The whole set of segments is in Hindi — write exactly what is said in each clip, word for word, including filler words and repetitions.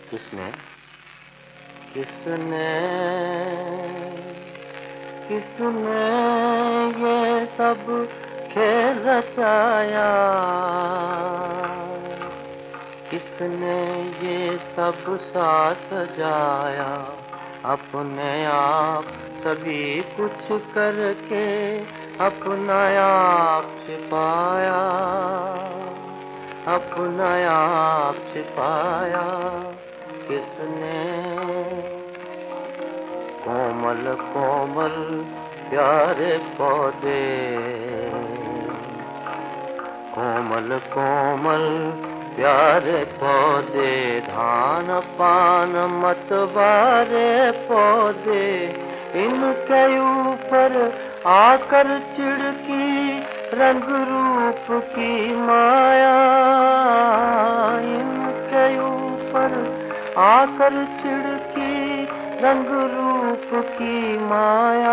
किसने किसने किसने ये सब खेल रचाया, किसने ये सब साथ सजाया, अपने आप सभी कुछ करके अपना आप छिपाया, अपना आप छिपाया। किसने कोमल कोमल प्यारे पौधे, कोमल कोमल प्यारे पौधे, धान पान मतवारे पौधे, इनके ऊपर आकर चिढ़की रंग रूप की माया, इनके ऊपर आकर चिढ़की रंग रूप की माया।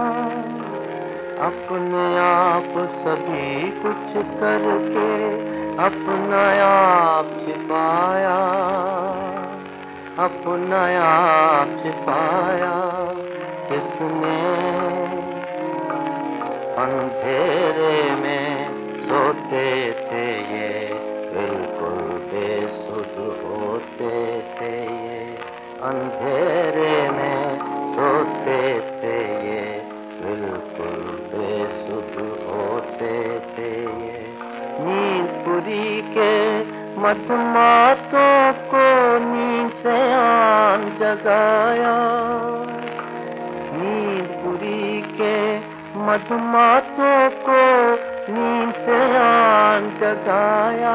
अपने आप सभी कुछ करके अपना आप छिपाया, अपना आप छिपाया। किसने अंधेरे में सोते थे ये, बिल्कुल बेसुध होते थे ये, अंधेरे में सोते थे ये, बिल्कुल बेसुध होते थे ये। नींदपुरी के मधुमातों को नींद से आन जगाया, नींदपुरी के मधुमातों को नींद से आन जगाया।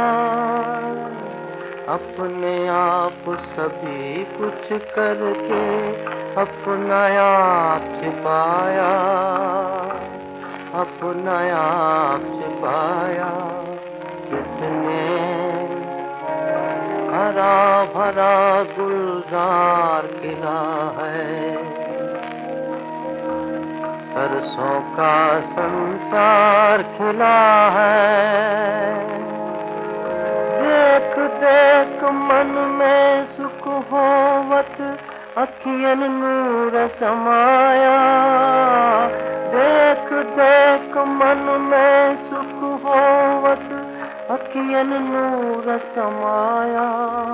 अपने आप सभी कुछ करके अपना आप छिपाया, अपना आप छिपाया। किसने हरा भरा गुलजार खिला है, सरसों का संसार खिला है, देख देख मन में सुख होवत अखियन नूर समाया, देख देख मन में सुख होवत अखियन नूर समाया।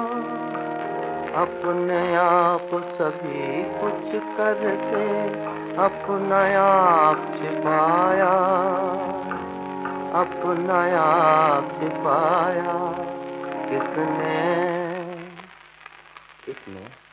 अपने आप सभी कुछ करके अपना आप छिपाया, अपना आप छिपाया। किसने किसने